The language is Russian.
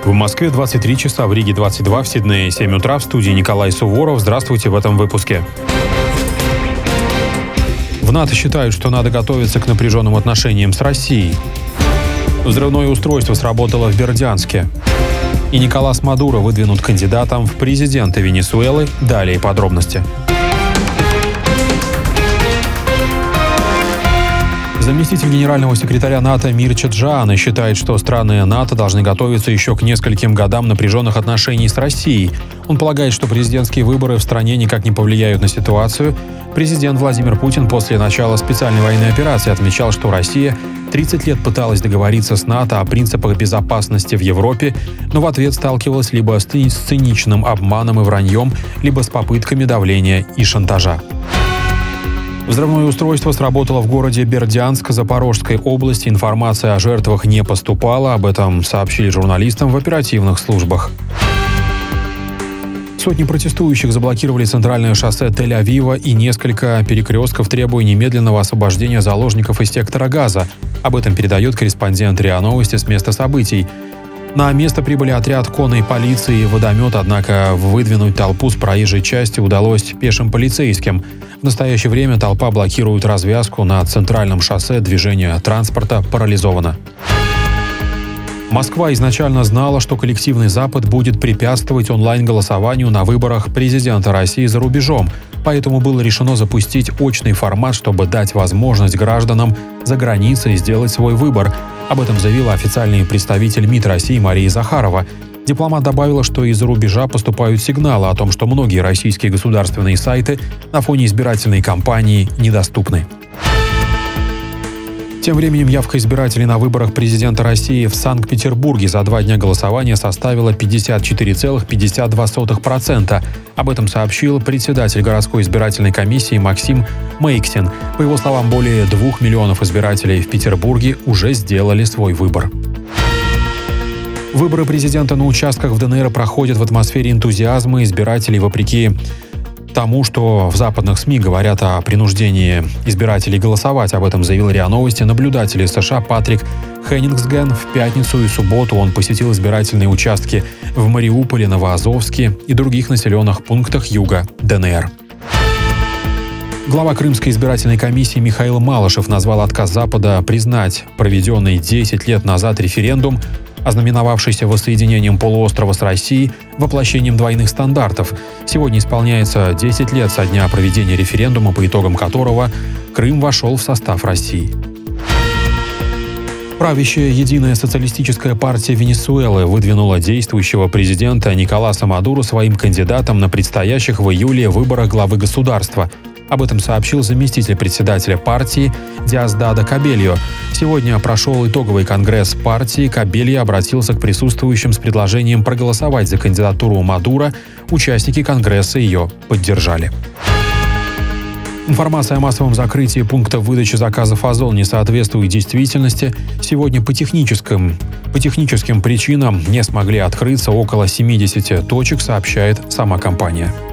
В Москве 23 часа, в Риге 22, в Сиднее 7 утра. В студии Николай Суворов. Здравствуйте в этом выпуске. В НАТО считают, что надо готовиться к напряженным отношениям с Россией. Взрывное устройство сработало в Бердянске. И Николас Мадуро выдвинут кандидатом в президенты Венесуэлы. Далее подробности. Заместитель генерального секретаря НАТО Мирча Джаана считает, что страны НАТО должны готовиться еще к нескольким годам напряженных отношений с Россией. Он полагает, что президентские выборы в стране никак не повлияют на ситуацию. Президент Владимир Путин после начала специальной военной операции отмечал, что Россия 30 лет пыталась договориться с НАТО о принципах безопасности в Европе, но в ответ сталкивалась либо с циничным обманом и враньем, либо с попытками давления и шантажа. Взрывное устройство сработало в городе Бердянск Запорожской области. Информация о жертвах не поступала. Об этом сообщили журналистам в оперативных службах. Сотни протестующих заблокировали центральное шоссе Тель-Авива и несколько перекрестков, требуя немедленного освобождения заложников из сектора Газа. Об этом передает корреспондент РИА Новости с места событий. На место прибыли отряд конной полиции и водомет, однако выдвинуть толпу с проезжей части удалось пешим полицейским. В настоящее время толпа блокирует развязку на центральном шоссе, движение транспорта парализовано. Москва изначально знала, что коллективный Запад будет препятствовать онлайн-голосованию на выборах президента России за рубежом, поэтому было решено запустить очный формат, чтобы дать возможность гражданам за границей сделать свой выбор. Об этом заявила официальный представитель МИД России Мария Захарова. Дипломат добавила, что из-за рубежа поступают сигналы о том, что многие российские государственные сайты на фоне избирательной кампании недоступны. Тем временем явка избирателей на выборах президента России в Санкт-Петербурге за 2 дня голосования составила 54,52%. Об этом сообщил председатель городской избирательной комиссии Максим Мейксин. По его словам, более 2 миллионов избирателей в Петербурге уже сделали свой выбор. Выборы президента на участках в ДНР проходят в атмосфере энтузиазма избирателей, вопреки тому, что в западных СМИ говорят о принуждении избирателей голосовать. Об этом заявил РИА Новости наблюдатель из США Патрик Хеннингсген. В пятницу и субботу он посетил избирательные участки в Мариуполе, Новоазовске и других населенных пунктах юга ДНР. Глава Крымской избирательной комиссии Михаил Малышев назвал отказ Запада признать проведенный 10 лет назад референдум, ознаменовавшийся воссоединением полуострова с Россией, воплощением двойных стандартов. Сегодня исполняется 10 лет со дня проведения референдума, по итогам которого Крым вошел в состав России. Правящая Единая социалистическая партия Венесуэлы выдвинула действующего президента Николаса Мадуро своим кандидатом на предстоящих в июле выборах главы государства. Об этом сообщил заместитель председателя партии Диосдадо Кабельо. Сегодня прошел итоговый конгресс партии. Кабельо обратился к присутствующим с предложением проголосовать за кандидатуру Мадуро. Участники конгресса ее поддержали. Информация о массовом закрытии пунктов выдачи заказов «Озон» не соответствует действительности. Сегодня по техническим причинам не смогли открыться около 70 точек, сообщает сама компания.